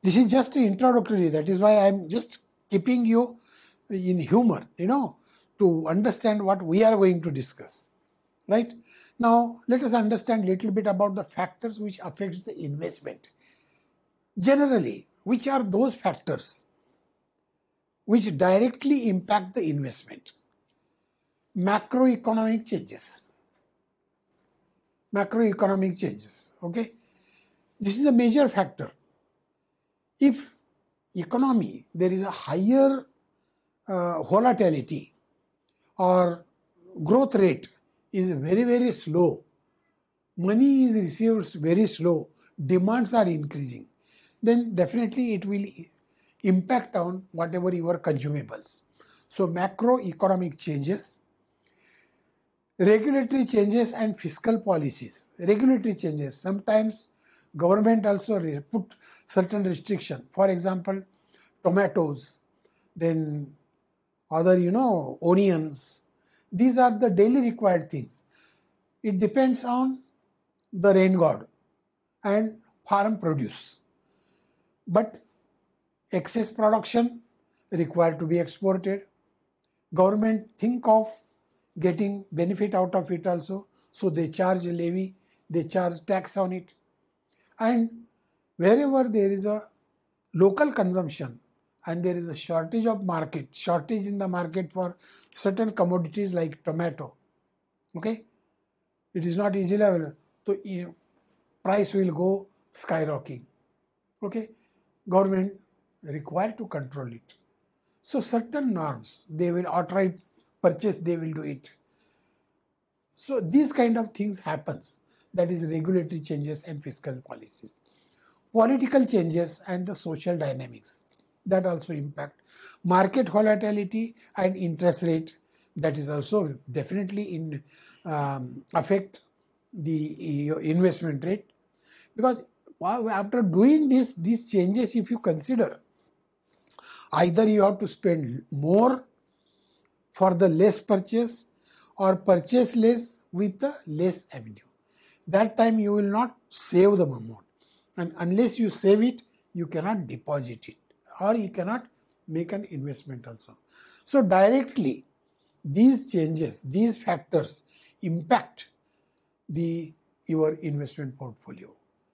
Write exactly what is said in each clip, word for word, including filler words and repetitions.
This is just introductory. That is why I'm just keeping you in humor, you know, to understand what we are going to discuss. Right? Now, let us understand a little bit about the factors which affects the investment. Generally, which are those factors which directly impact the investment? Macroeconomic changes. Macroeconomic changes, okay? This is a major factor. If economy, there is a higher uh, volatility or growth rate is very, very slow, money is received very slow, demands are increasing, then definitely it will impact on whatever your consumables. So macroeconomic changes, regulatory changes and fiscal policies. Regulatory changes, sometimes government also put certain restriction. For example, tomatoes, then other, you know, onions. These are the daily required things. It depends on the rain god and farm produce. But excess production required to be exported. Government think of getting benefit out of it also. So they charge a levy, they charge tax on it. And wherever there is a local consumption and there is a shortage of market, shortage in the market for certain commodities like tomato, okay, it is not easily available, so price will go skyrocketing, okay, government required to control it. So certain norms, they will outright purchase, they will do it. So these kind of things happens. That is regulatory changes and fiscal policies. Political changes and the social dynamics, that also impact. Market volatility and interest rate, that is also definitely in um, affect the uh, investment rate. Because after doing this, these changes, if you consider, either you have to spend more for the less purchase or purchase less with the less avenue. That time you will not save the amount, and unless you save it, you cannot deposit it or you cannot make an investment also. So directly these changes, these factors impact the your investment portfolio.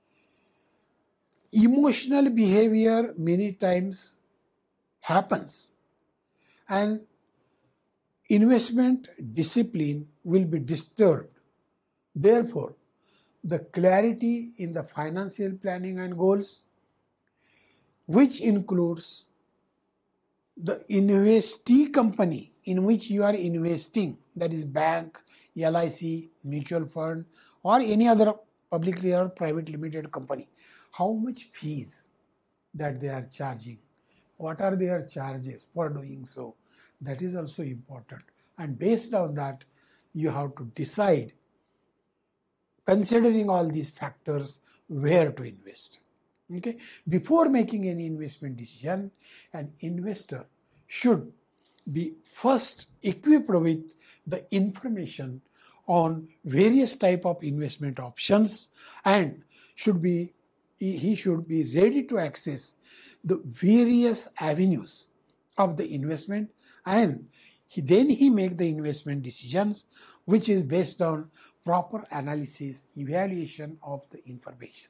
Emotional behavior many times happens, and investment discipline will be disturbed. Therefore, the clarity in the financial planning and goals, which includes the investee company in which you are investing, that is bank, L I C, mutual fund, or any other publicly or private limited company, how much fees that they are charging, what are their charges for doing so, that is also important. And based on that, you have to decide, considering all these factors, where to invest. Okay? Before making any investment decision, an investor should be first equipped with the information on various type of investment options, and should be he should be ready to access the various avenues of the investment, and he, then he make the investment decisions which is based on proper analysis, evaluation of the information.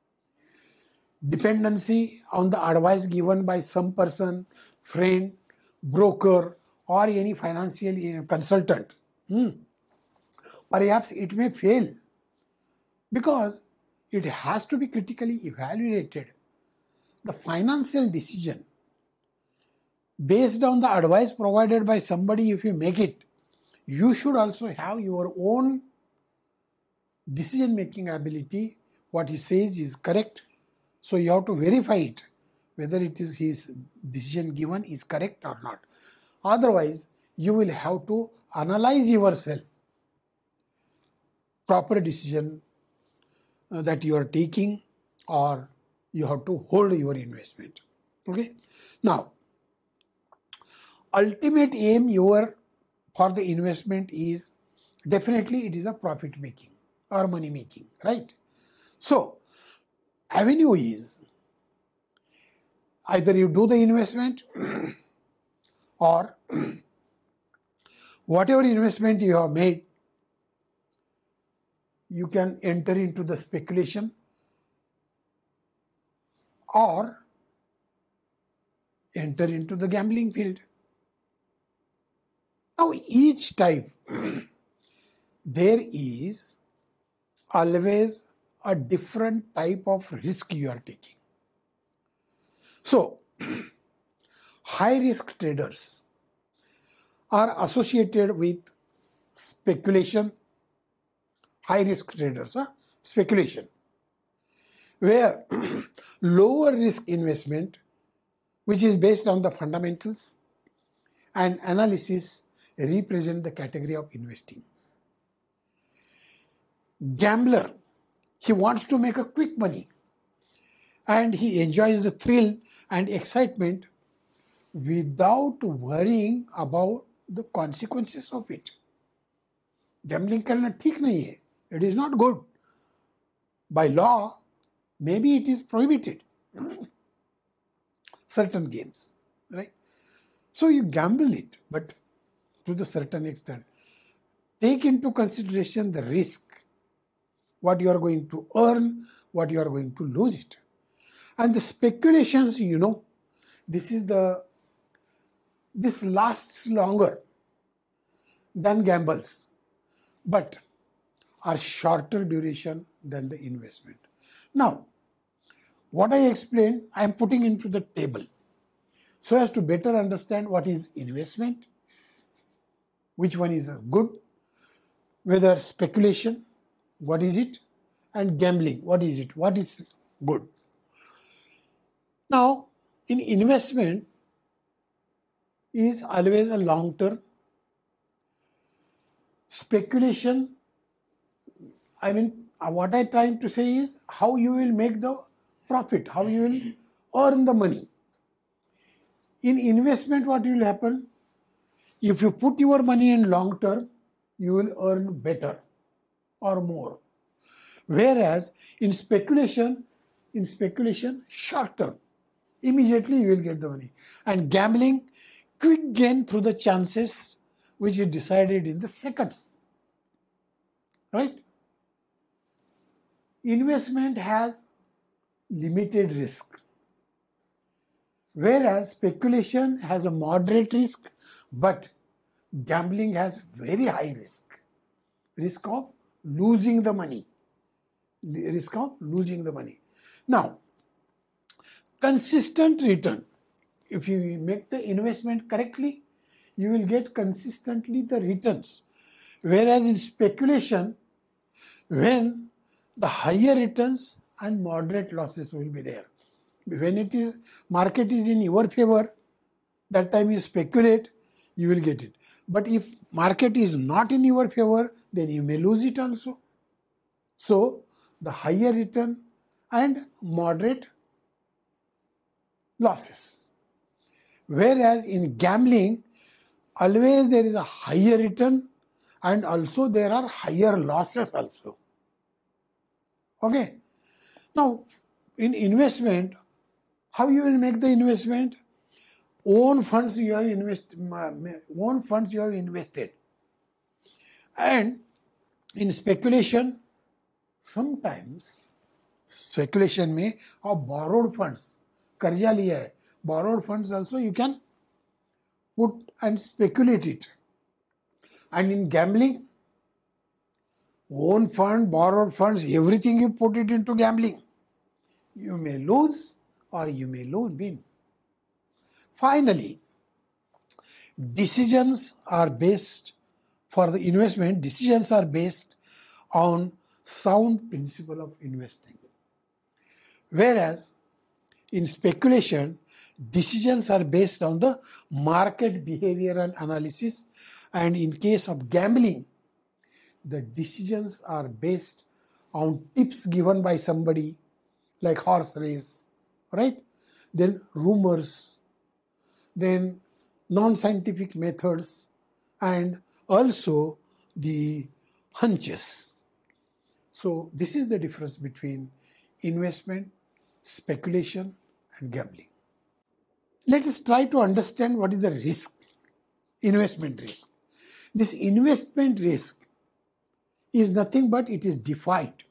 Dependency on the advice given by some person, friend, broker, or any financial consultant, hmm, perhaps it may fail, because it has to be critically evaluated. The financial decision based on the advice provided by somebody, if you make it, you should also have your own decision-making ability. What he says is correct, so you have to verify it, whether it is his decision given is correct or not. Otherwise, you will have to analyze yourself, proper decision uh, that you are taking, or you have to hold your investment. Okay. Now, ultimate aim your for the investment is definitely it is a profit making or money making, right? So, avenue is Either you do the investment or whatever investment you have made, you can enter into the speculation or enter into the gambling field. Now, each type, there is always a different type of risk you are taking. So, high risk traders are associated with speculation, high risk traders, huh? speculation, where lower risk investment, which is based on the fundamentals and analysis, represent the category of investing. Gambler, he wants to make a quick money and he enjoys the thrill and excitement without worrying about the consequences of it. Gambling करना ठीक नहीं है. It is not good. By law, maybe it is prohibited. Certain games, right? So you gamble it, but to the certain extent. Take into consideration the risk, what you are going to earn, what you are going to lose it. And the speculations, you know, this is the, this lasts longer than gambles, but are shorter duration than the investment. Now, what I explained, I am putting into the table so as to better understand what is investment, which one is good, whether speculation, what is it, and gambling, what is it, what is good. Now, in investment is always a long term. Speculation, I mean, what I'm trying to say is how you will make the profit, how you will earn the money. In investment, what will happen? If you put your money in long term, you will earn better or more. Whereas in speculation, in speculation, short term, immediately you will get the money. And gambling, quick gain through the chances which is decided in the seconds. Right? Investment has limited risk, whereas speculation has a moderate risk, but gambling has very high risk. Risk of losing the money. Risk of losing the money. Now, consistent return. If you make the investment correctly, you will get consistently the returns. Whereas in speculation, when the higher returns and moderate losses will be there. When it is market is in your favor, that time you speculate, you will get it. But if market is not in your favor, then you may lose it also. So the higher return and moderate losses. Whereas in gambling, always there is a higher return and also there are higher losses also. Okay. Now, in investment, how you will make the investment? Own funds you have invest, own funds you have invested. And in speculation, sometimes speculation may have borrowed funds. Karja liya hai. Borrowed funds also you can put and speculate it. And in gambling, own fund, borrowed funds, everything you put it into gambling. You may lose or you may win. Finally, decisions are based, for the investment, decisions are based on sound principle of investing. Whereas in speculation, decisions are based on the market behavior and analysis, and in case of gambling, the decisions are based on tips given by somebody, like horse race, right? Then rumors, then non-scientific methods, and also the hunches. So this is the difference between investment, speculation, and gambling. Let us try to understand what is the risk, investment risk. This investment risk is nothing but it is defined.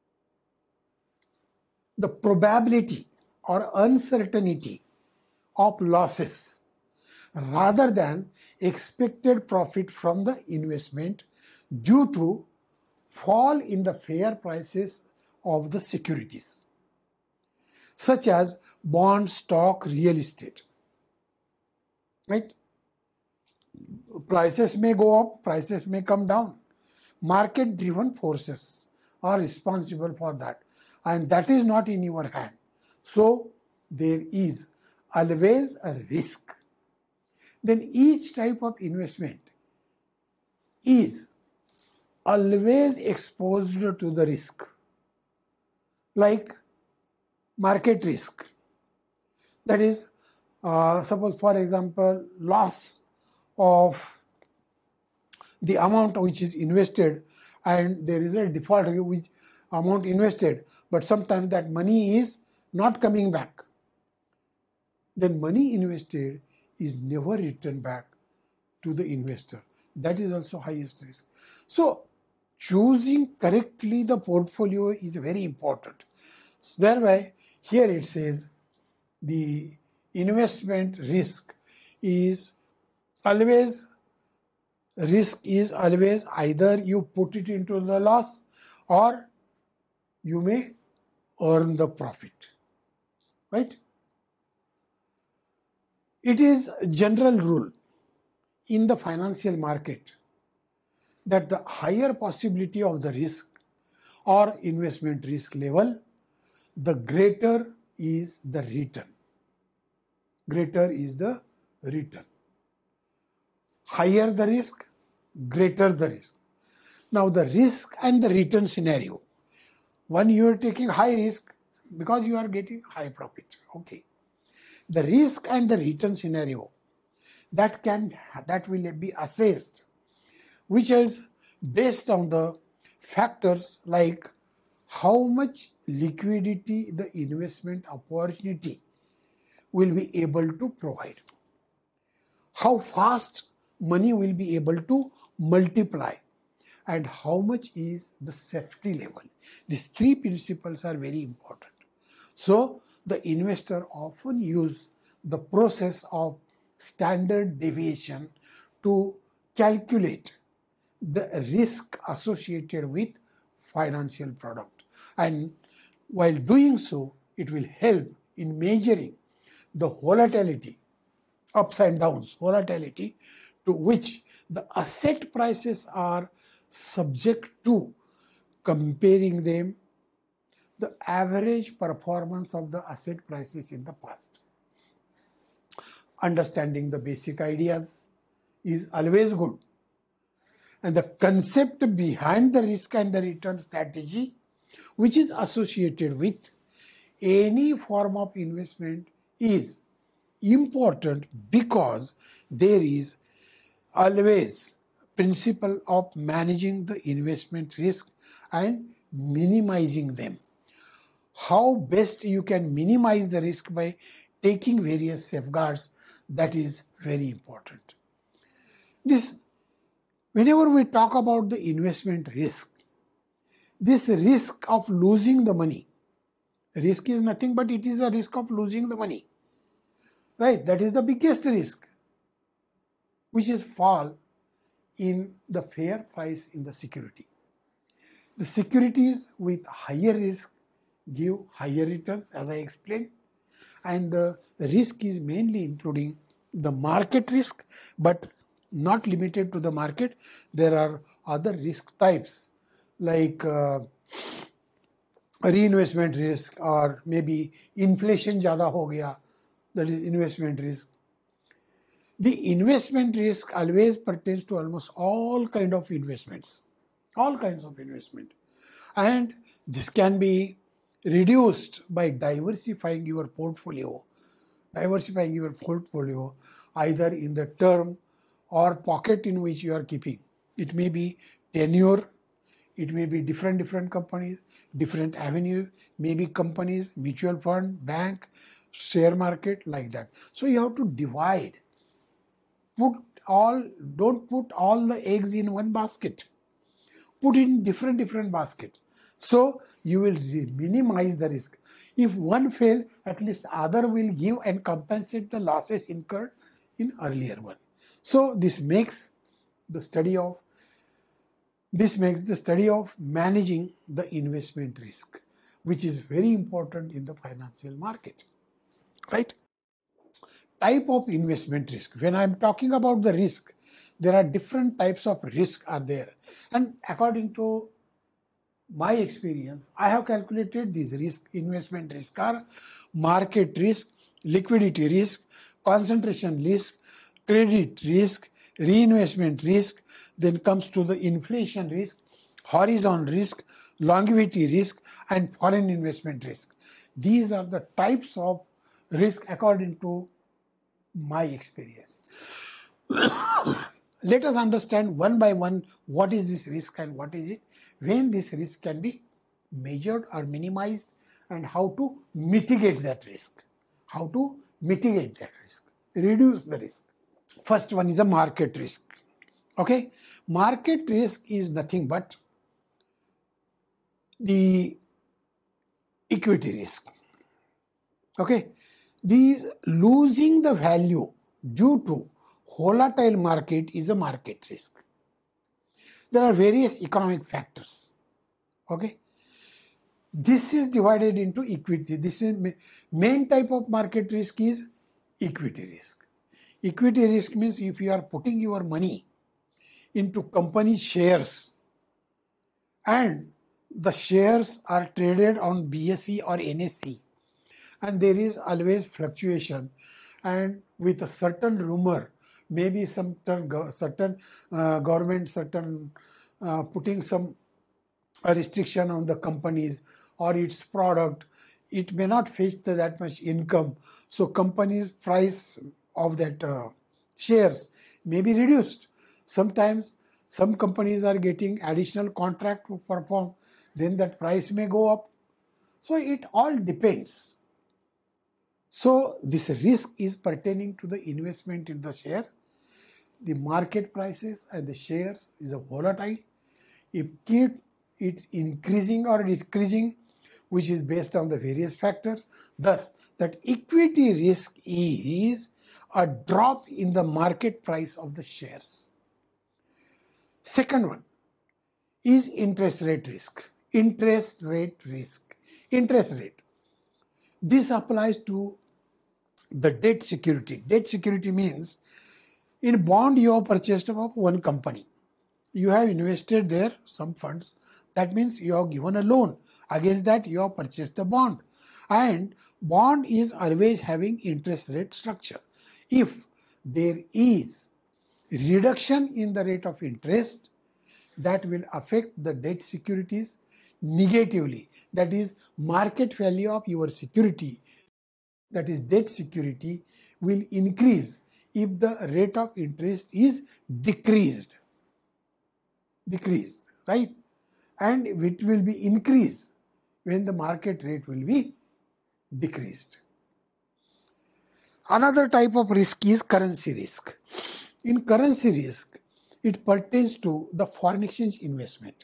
The probability or uncertainty of losses rather than expected profit from the investment due to fall in the fair prices of the securities, such as bond, stock, real estate. Right? Prices may go up, prices may come down. Market-driven forces are responsible for that, and that is not in your hand. So there is always a risk. Then each type of investment is always exposed to the risk, like market risk. That is, uh, suppose for example, loss of the amount which is invested, and there is a default which amount invested, but sometimes that money is not coming back. Then money invested is never returned back to the investor. That is also highest risk. So choosing correctly the portfolio is very important. So thereby here it says the investment risk is always risk is always either you put it into the loss or you may earn the profit, right? It is a general rule in the financial market that the higher possibility of the risk or investment risk level, the greater is the return. Greater is the return. Higher the risk, greater the risk. Now the risk and the return scenario. One, you are taking high risk because you are getting high profit. Okay. The risk and the return scenario that can that will be assessed, which is based on the factors like how much liquidity the investment opportunity will be able to provide, how fast money will be able to multiply, and how much is the safety level. These three principles are very important. So the investor often use the process of standard deviation to calculate the risk associated with financial product. And while doing so, it will help in measuring the volatility, ups and downs, volatility to which the asset prices are subject to, comparing them the average performance of the asset prices in the past. Understanding the basic ideas is always good. And the concept behind the risk and the return strategy, which is associated with any form of investment, is important because there is always principle of managing the investment risk and minimizing them. How best you can minimize the risk by taking various safeguards, that is very important. This, whenever we talk about the investment risk, this risk of losing the money, risk is nothing but it is a risk of losing the money, right? That is the biggest risk, which is fall in the fair price in the security. The securities with higher risk give higher returns, as I explained, and the risk is mainly including the market risk, but not limited to the market. There are other risk types like uh, reinvestment risk, or maybe inflation ज़्यादा हो गया, that is investment risk. The investment risk always pertains to almost all kind of investments, all kinds of investment, and this can be reduced by diversifying your portfolio, diversifying your portfolio either in the term or pocket in which you are keeping. It may be tenure, it may be different different companies, different avenues, maybe companies, mutual fund, bank, share market, like that. So you have to divide. Put all, don't put all the eggs in one basket. Put it in different, different baskets. So you will minimize the risk. If one fail, at least other will give and compensate the losses incurred in earlier one. So this makes the study of this makes the study of managing the investment risk, which is very important in the financial market, right? Type of investment risk. When I'm talking about the risk, there are different types of risk are there, and according to my experience, I have calculated these risk. Investment risk are market risk, liquidity risk, concentration risk, credit risk, reinvestment risk, then comes to the inflation risk, horizon risk, longevity risk, and foreign investment risk. These are the types of risk according to my experience. Let us understand one by one what is this risk and what is it, when this risk can be measured or minimized, and how to mitigate that risk. How to mitigate that risk, reduce the risk. First one is a market risk. Okay, market risk is nothing but the equity risk. Okay, these losing the value due to volatile market is a market risk. There are various economic factors. Okay, this is divided into equity. This is main type of market risk is equity risk. Equity risk means if you are putting your money into company shares and the shares are traded on B S E or N S E, and there is always fluctuation, and with a certain rumor, maybe some certain uh, government, certain uh, putting some a restriction on the companies or its product, it may not fetch the, that much income. So company's price of that uh, shares may be reduced. Sometimes some companies are getting additional contract to perform, then that price may go up. So it all depends. So this risk is pertaining to the investment in the share. The market prices and the shares is a volatile. If it's increasing or decreasing, which is based on the various factors. Thus, that equity risk is a drop in the market price of the shares. Second one is interest rate risk. Interest rate risk. Interest rate. This applies to the debt security. Debt security means in bond you have purchased of one company. You have invested there some funds. That means you have given a loan. Against that you have purchased the bond. And bond is always having interest rate structure. If there is reduction in the rate of interest, that will affect the debt securities negatively. That is, market value of your security, that is debt security, will increase if the rate of interest is decreased. Decreased, right? And it will be increased when the market rate will be decreased. Another type of risk is currency risk. In currency risk, it pertains to the foreign exchange investment.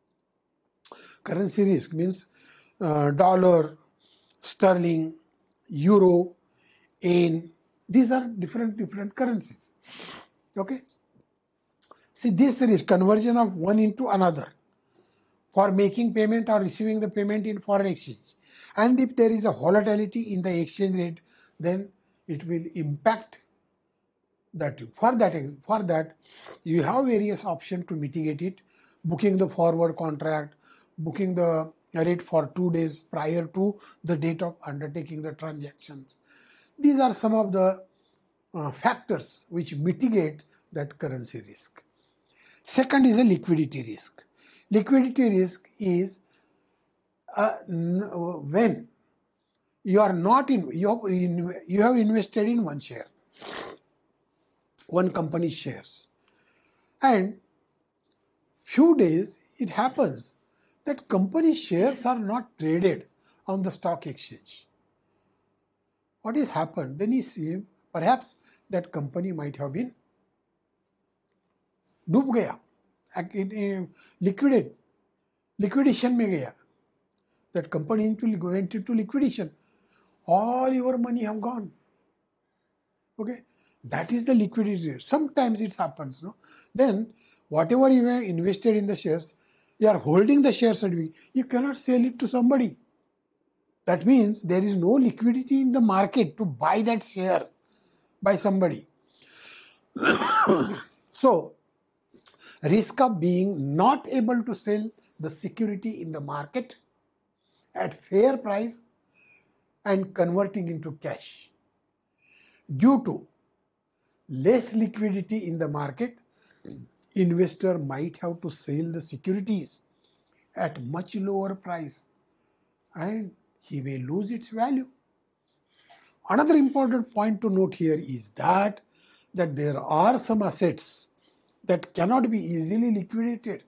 Currency risk means uh, dollar, sterling, euro, yen. These are different, different currencies. Okay. See, this is conversion of one into another for making payment or receiving the payment in foreign exchange. And if there is a volatility in the exchange rate, then it will impact that. For that, for that, you have various options to mitigate it. Booking the forward contract, booking the rate for two days prior to the date of undertaking the transactions. These are some of the uh, factors which mitigate that currency risk. Second is a liquidity risk. Liquidity risk is uh, when you are not in you, have in, you have invested in one share, one company's shares, and few days it happens that company shares are not traded on the stock exchange. what has happened? Then he see perhaps that company might have been डूब गया, liquidate, liquidation में गया. That company into, went into liquidation. All your money have gone. Okay, that is the liquidity. Sometimes it happens, no? Then whatever you have invested in the shares, you are holding the share certificate. You cannot sell it to somebody. That means there is no liquidity in the market to buy that share by somebody. So, risk of being not able to sell the security in the market at fair price and converting into cash. Due to less liquidity in the market, investor might have to sell the securities at much lower price and he may lose its value. Another important point to note here is that, that there are some assets that cannot be easily liquidated.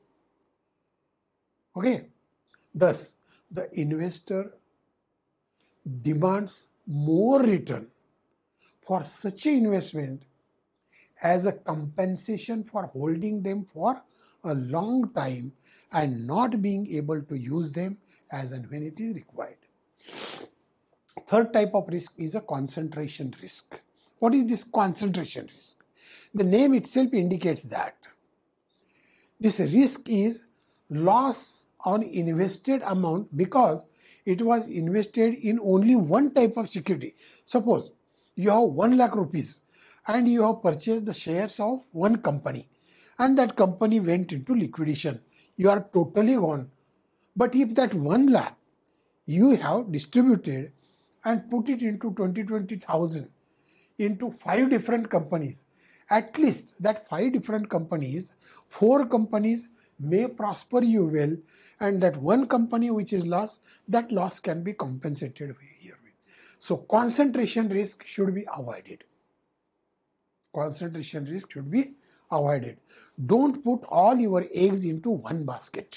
Okay, thus the investor demands more return for such an investment as a compensation for holding them for a long time and not being able to use them as and when it is required. Third type of risk is a concentration risk. What is this concentration risk? The name itself indicates that. This risk is loss on invested amount because it was invested in only one type of security. Suppose you have one lakh rupees and you have purchased the shares of one company and that company went into liquidation. You are totally gone. But if that one lakh you have distributed and put it into twenty, twenty thousand into five different companies, at least that five different companies, four companies may prosper you well, and that one company which is lost, that loss can be compensated here. So concentration risk should be avoided. Concentration risk should be avoided. Don't put all your eggs into one basket.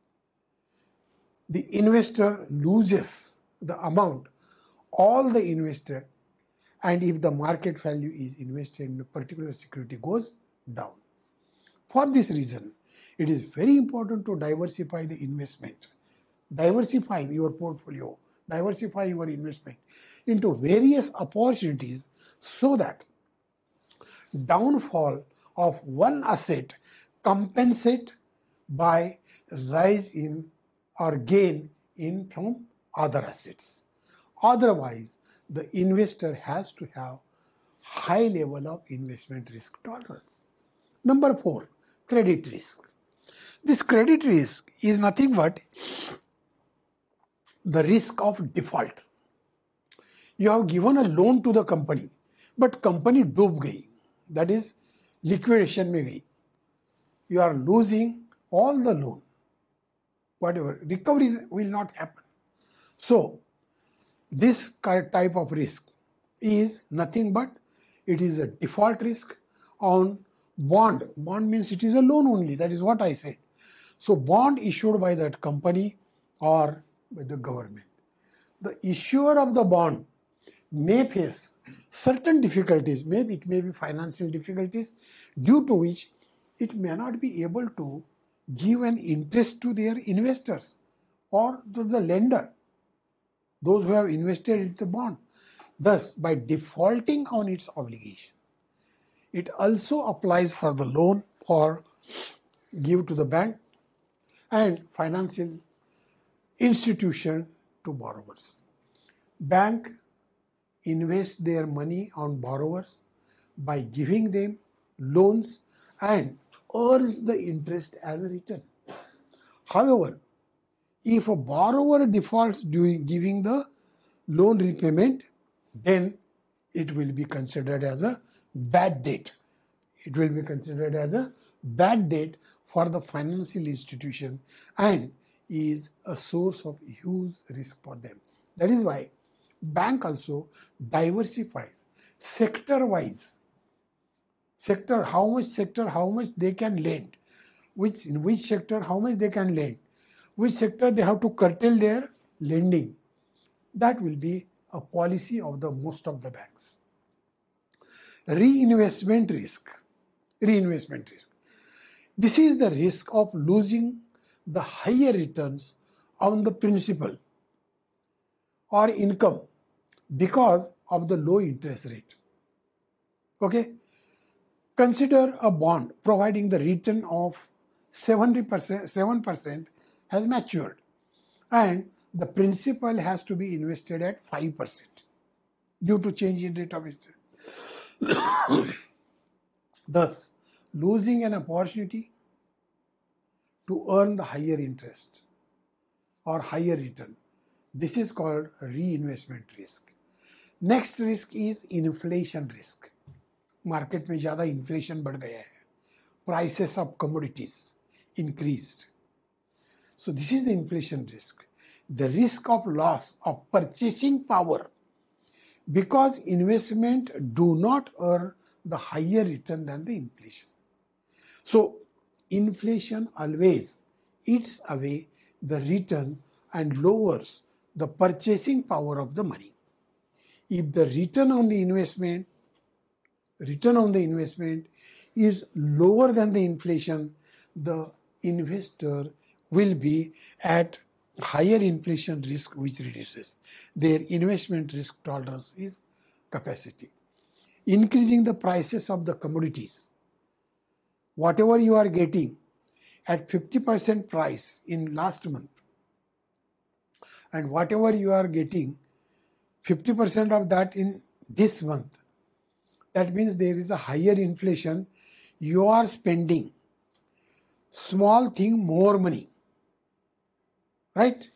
The investor loses the amount, all the investor, and if the market value is invested in a particular security goes down. For this reason, it is very important to diversify the investment. Diversify your portfolio, diversify your investment into various opportunities so that downfall of one asset compensate by rise in or gain in from other assets. Otherwise, the investor has to have high level of investment risk tolerance. Number four, credit risk. This credit risk is nothing but the risk of default. You have given a loan to the company, but company डूब गई, that is liquidation में गई. You are losing all the loan. Whatever, recovery will not happen. So, this type of risk is nothing but it is a default risk on bond. Bond means it is a loan only, that is what I said. So, bond issued by that company or by the government. The issuer of the bond may face certain difficulties, maybe it may be financial difficulties due to which it may not be able to give an interest to their investors or to the lender, those who have invested in the bond. Thus, by defaulting on its obligation, it also applies for the loan or give to the bank and financial institution to borrowers. Bank invest their money on borrowers by giving them loans and earns the interest as a return. However, if a borrower defaults during giving the loan repayment, then it will be considered as a bad debt. It will be considered as a bad debt for the financial institution and is a source of huge risk for them. That is why bank also diversifies sector-wise. Sector, how much sector, how much they can lend, which in which sector, how much they can lend, which sector they have to curtail their lending. That will be a policy of the most of the banks. Reinvestment risk. Reinvestment risk. This is the risk of losing the higher returns on the principal or income because of the low interest rate. Okay? Consider a bond providing the return of seventy percent, seven percent has matured and the principal has to be invested at five percent due to change in rate of interest. Thus, losing an opportunity to earn the higher interest or higher return. This is called reinvestment risk. Next risk is inflation risk. Market में ज़्यादा inflation बढ़ गया है. Prices of commodities increased. So this is the inflation risk. The risk of loss of purchasing power because investment do not earn the higher return than the inflation. So inflation always eats away the return and lowers the purchasing power of the money. If the return on the investment, return on the investment is lower than the inflation, the investor will be at higher inflation risk, which reduces their investment risk tolerance is capacity. Increasing the prices of the commodities. Whatever you are getting at fifty percent price in last month and whatever you are getting fifty percent of that in this month, that means there is a higher inflation. You are spending small thing more money, right?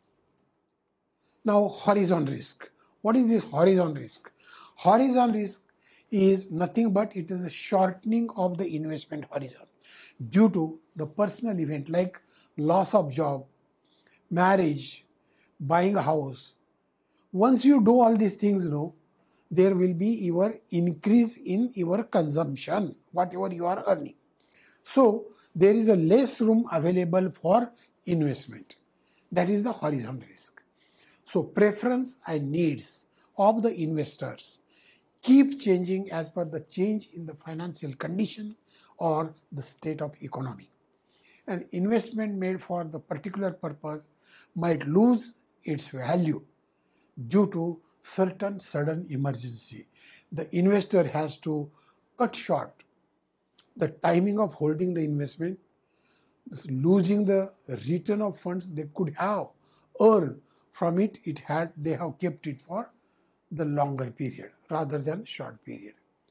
Now horizon risk. What is this horizon risk? Horizon risk is nothing but it is a shortening of the investment horizon due to the personal event like loss of job, marriage, buying a house. Once you do all these things, you know, there will be your increase in your consumption, whatever you are earning. So there is a less room available for investment. That is the horizon risk. So preference and needs of the investors keep changing as per the change in the financial condition or the state of economy. An investment made for the particular purpose might lose its value due to certain sudden emergency. The investor has to cut short the timing of holding the investment, losing the return of funds they could have earned from it, it had they have kept it for the longer period rather than short period.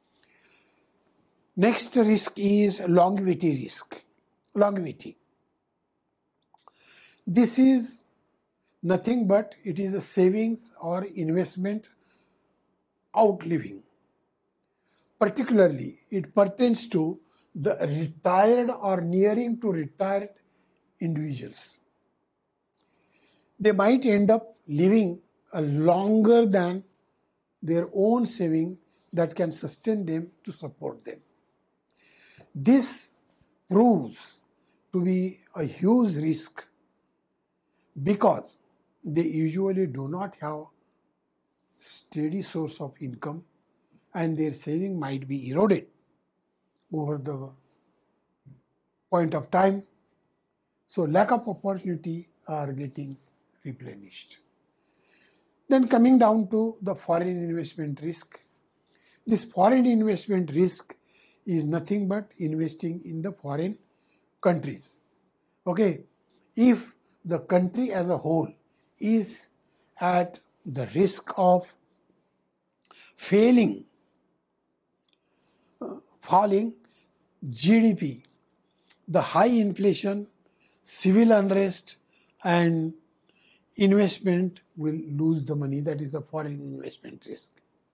Next risk is longevity risk. Longevity. This is nothing but it is a savings or investment outliving. Particularly, it pertains to the retired or nearing to retired individuals. They might end up living a longer than their own saving that can sustain them to support them. This proves to be a huge risk because they usually do not have steady source of income and their saving might be eroded over the point of time. So lack of opportunity are getting replenished. Then coming down to the foreign investment risk. This foreign investment risk is nothing but investing in the foreign countries. Okay, if the country as a whole is at the risk of failing, uh, falling G D P, the high inflation, civil unrest and investment will lose the money. That is the foreign investment risk.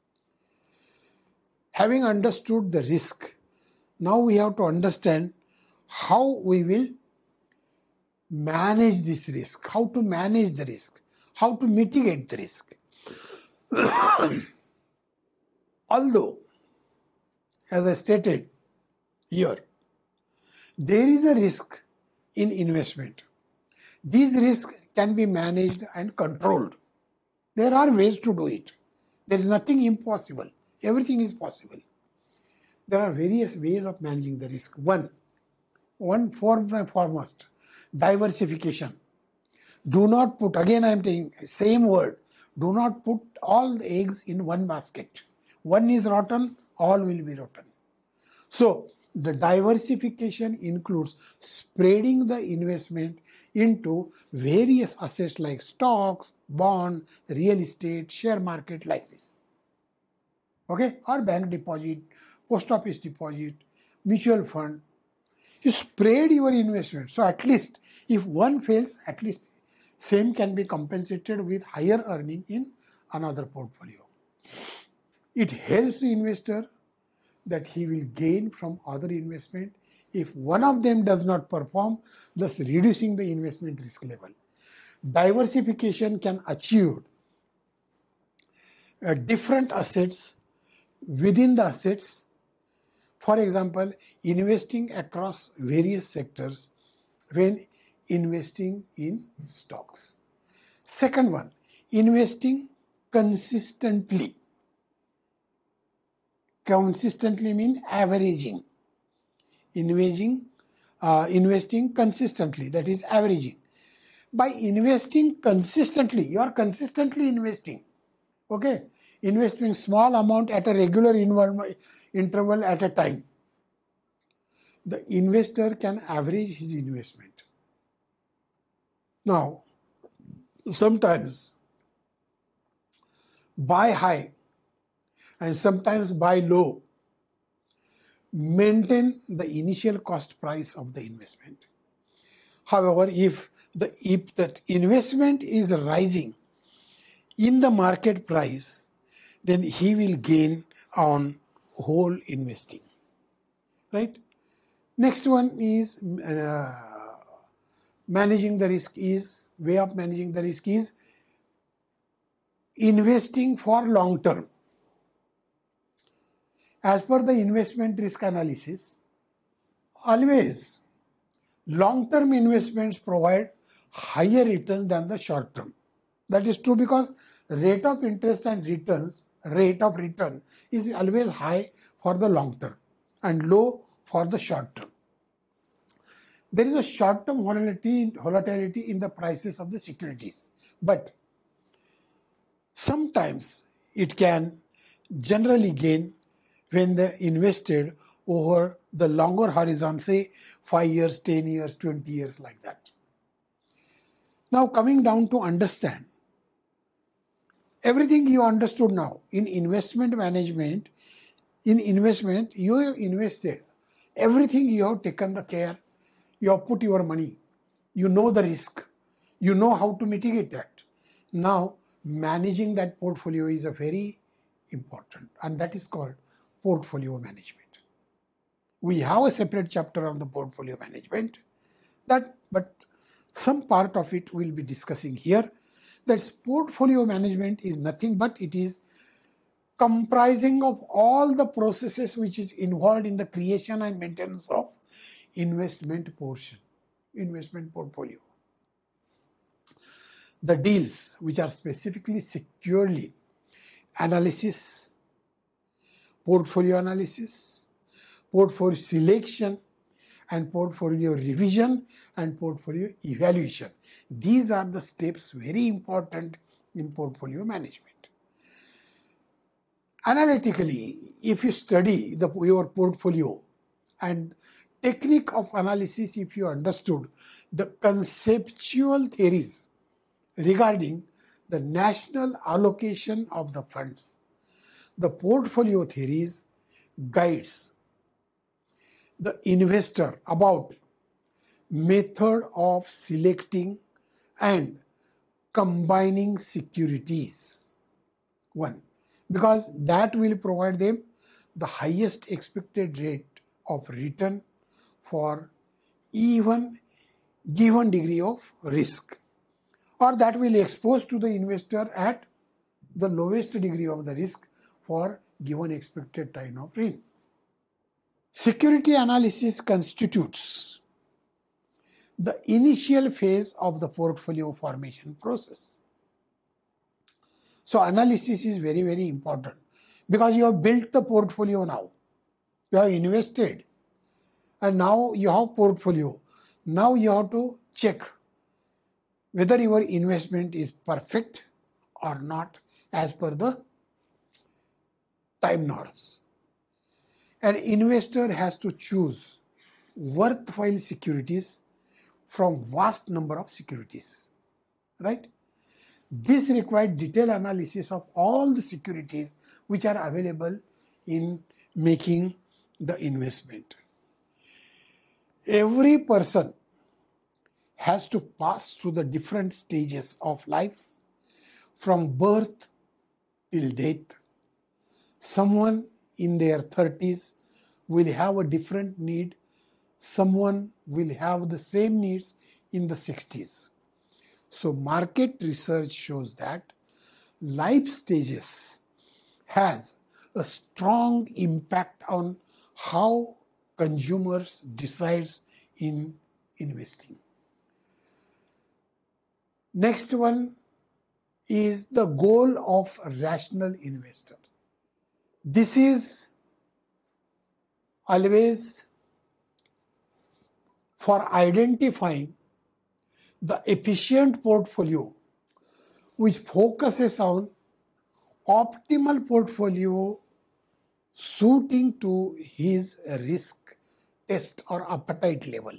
Having understood the risk, now we have to understand how we will manage this risk, how to manage the risk, how to mitigate the risk. Although, as I stated here, there is a risk in investment. These risks can be managed and controlled. There are ways to do it. There is nothing impossible. Everything is possible. There are various ways of managing the risk. One, one form and foremost, diversification. Do not put, again I am saying same word, do not put all the eggs in one basket. One is rotten, all will be rotten. So the diversification includes spreading the investment into various assets like stocks, bond, real estate, share market, like this. Okay, or bank deposit, post office deposit, mutual fund. You spread your investment. So at least if one fails, at least same can be compensated with higher earning in another portfolio. It helps the investor that he will gain from other investment if one of them does not perform, thus reducing the investment risk level. Diversification can achieve uh, different assets within the assets. For example, investing across various sectors when investing in stocks. Second one, investing consistently. Consistently means averaging. Investing, uh, investing consistently, that is averaging. By investing consistently, you are consistently investing. Okay, investing small amount at a regular interval at a time. The investor can average his investment. Now, sometimes buy high and sometimes buy low, maintain the initial cost price of the investment. However, if the if that investment is rising in the market price, then he will gain on whole investing. Right? Next one is uh, managing the risk is, way of managing the risk is investing for long term. As per the investment risk analysis, always long-term investments provide higher returns than the short-term. That is true because rate of interest and returns, rate of return is always high for the long-term and low for the short-term. There is a short-term volatility, volatility in the prices of the securities, but sometimes it can generally gain when they invested over the longer horizon, say five years, ten years, twenty years, like that. Now coming down to understand, everything you understood now in investment management, in investment you have invested, everything you have taken the care, you have put your money, you know the risk, you know how to mitigate that. Now managing that portfolio is a very important, and that is called portfolio management. We have a separate chapter on the portfolio management, that, but some part of it we'll be discussing here. That portfolio management is nothing but it is comprising of all the processes which is involved in the creation and maintenance of investment portion, investment portfolio. The deals which are specifically securely analysis, portfolio analysis, portfolio selection, and portfolio revision and portfolio evaluation. These are the steps very important in portfolio management. Analytically, if you study the, your portfolio and technique of analysis, if you understood the conceptual theories regarding the national allocation of the funds, the portfolio theories guides the investor about method of selecting and combining securities. One, because that will provide them the highest expected rate of return for even given degree of risk, or that will expose to the investor at the lowest degree of the risk for given expected time of return. Security analysis constitutes the initial phase of the portfolio formation process. So analysis is very, very important because you have built the portfolio now. You have invested and now you have portfolio. Now you have to check whether your investment is perfect or not as per the time norms. An investor has to choose worthwhile securities from vast number of securities, right? This requires detailed analysis of all the securities which are available in making the investment. Every person has to pass through the different stages of life from birth till death. Someone in their thirties will have a different need. Someone will have the same needs in the sixties. So market research shows that life stages has a strong impact on how consumers decides in investing. Next one is the goal of a rational investor. This is always for identifying the efficient portfolio which focuses on optimal portfolio suiting to his risk test or appetite level.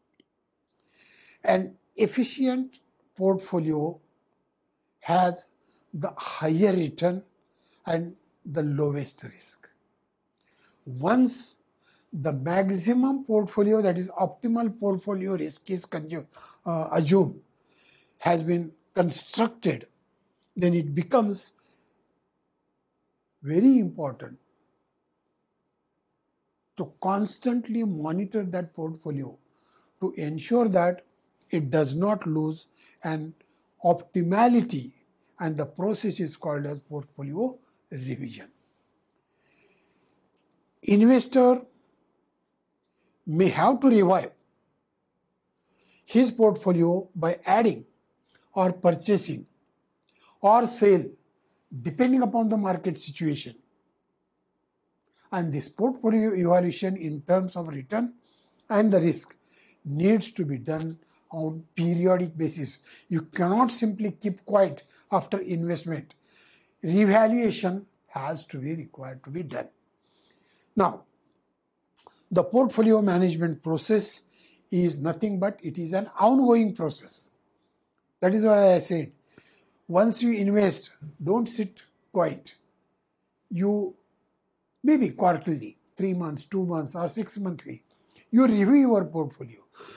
An efficient portfolio has the higher return and the lowest risk. Once the maximum portfolio, that is optimal portfolio risk is uh, assumed, has been constructed, then it becomes very important to constantly monitor that portfolio to ensure that it does not lose an optimality, and the process is called as portfolio revision. Investor may have to revive his portfolio by adding or purchasing or sale depending upon the market situation. And this portfolio evaluation in terms of return and the risk needs to be done on periodic basis. You cannot simply keep quiet after investment. Revaluation has to be required to be done. Now, the portfolio management process is nothing but it is an ongoing process. That is what I said. Once you invest, don't sit quiet. You maybe quarterly, three months, two months, or six monthly, you review your portfolio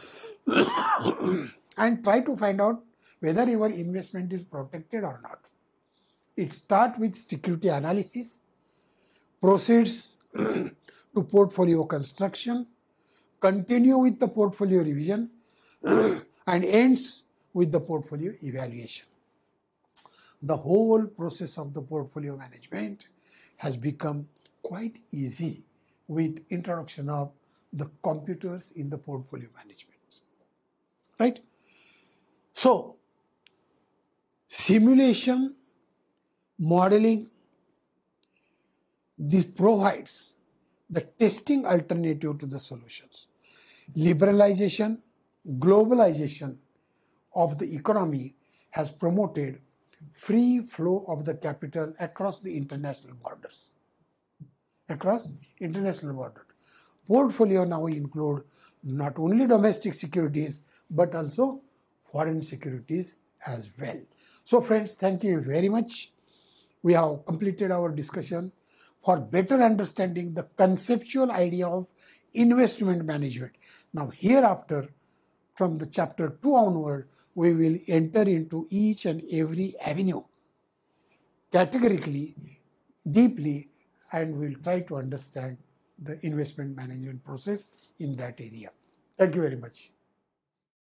and try to find out whether your investment is protected or not. It starts with security analysis, proceeds to portfolio construction, continue with the portfolio revision, and ends with the portfolio evaluation. The whole process of the portfolio management has become quite easy with introduction of the computers in the portfolio management, right? So, simulation, modeling, this provides the testing alternative to the solutions. Liberalization, globalization of the economy has promoted free flow of the capital across the international borders. Across international borders. Portfolio now include not only domestic securities but also foreign securities as well. So friends, thank you very much. We have completed our discussion for better understanding the conceptual idea of investment management. Now hereafter, from the chapter two onward, we will enter into each and every avenue categorically, deeply, and we'll try to understand the investment management process in that area. Thank you very much.